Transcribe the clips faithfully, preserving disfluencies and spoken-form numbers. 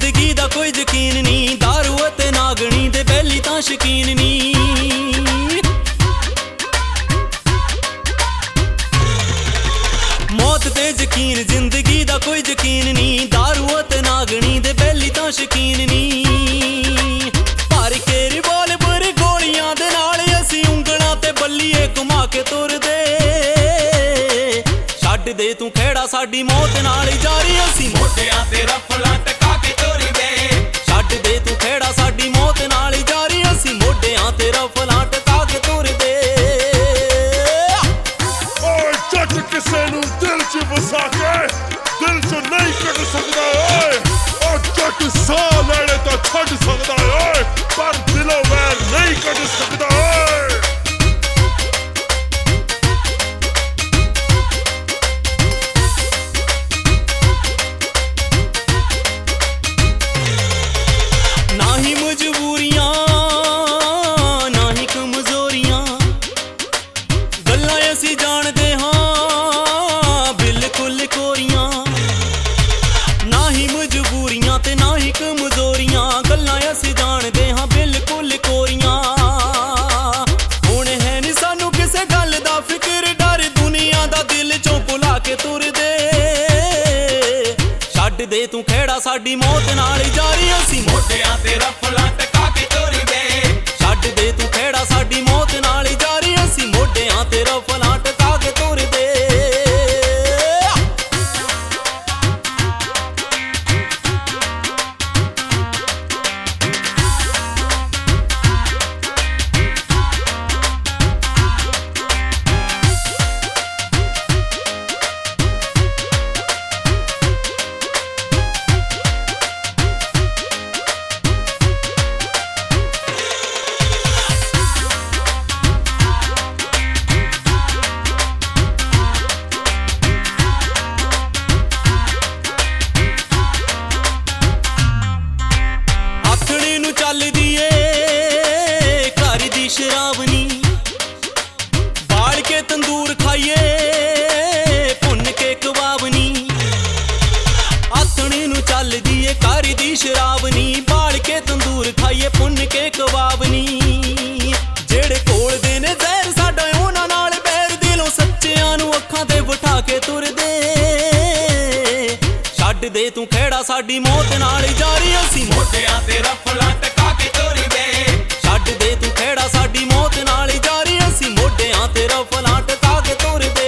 जिंदगी दा कोई यकीन नी, दारू ते नागनी दे पहली तां शकीन नी। मौत ते यकीन, जिंदगी दा कोई यकीन नी, दारू ते नागनी दे पहली तां शकीन नी। भर के रिवॉल्वर गोलियां दे नाल असीं उंगलां ते बल्लीए घुमा के तुरदे। छड्ड दे तू खेड़ा साडी मौत नाल जारी, असीं मोढियां ते रफलां टका के तुरदे। छड्ड दे तू खेड़ा साडी मौत नाल जारी, असीं मोढियां ते रफलां टका के तुरदे। ओए जट किसे नूं दिल च वसा के दिल च नहीं कट सकदा। ओए ओ जट साह लैणे तां छड्ड सकदा ओए, पर दिलों वैर नहीं कट सकदा। ओए दे तू खेड़ा साडी मौत नाल जारी, असीं मोढियां ते रफलां टका के तुरदे। छड्ड दे तू खेड़ा साडी मौत नाल जारी, असीं मोढियां ते रफलां टका के तुरदे। चलदी ए घर दी शराबनी, बाल के तंदूर खाइए भुन के कबाबनी। आथणी नूं चलदी ए घर दी शराबनी, बाल के तंदूर खाइए भुन के कबाबनी। जेड़े कोलदे ने जहर साडा उहनां नाल बैर, दिलों सच्चिआं नूं अखां ते बिठा के तुरदे। छड्ड दे तू खेड़ा साडी मौत नाल जारी, असीं मोढियां ते रफलां टका के तुरदे। छड्ड दे तू खेड़ा साडी मौत नाल जारी, असीं मोढियां ते रफलां टका के तुरदे।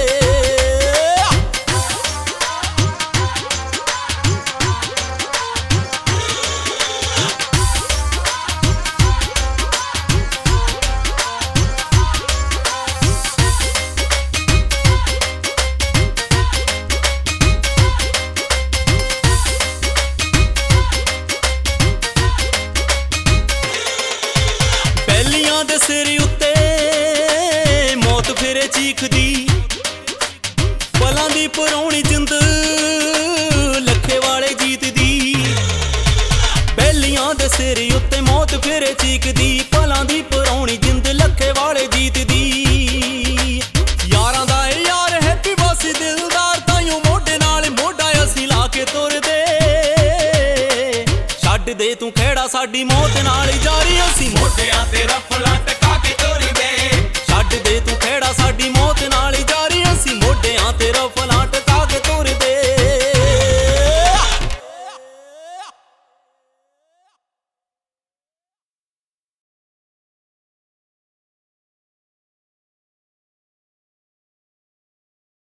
दे सिर उत्ते मौत फिरे चीखदी, पलां दी परौणी जिंद लखे वाले जीत दी। बैलियां दे सिर उत्ते मौत फिरे चीखदी, पलां दी परौणी जिंद लखे वाले जीत दी। यारां दा ए यार हैप्पी बस दिलदार, ताइयों मोढे नाल मोढा असीं ला के तुरदे। छड्ड दे तू खेड़ा साडी मौत नाल जा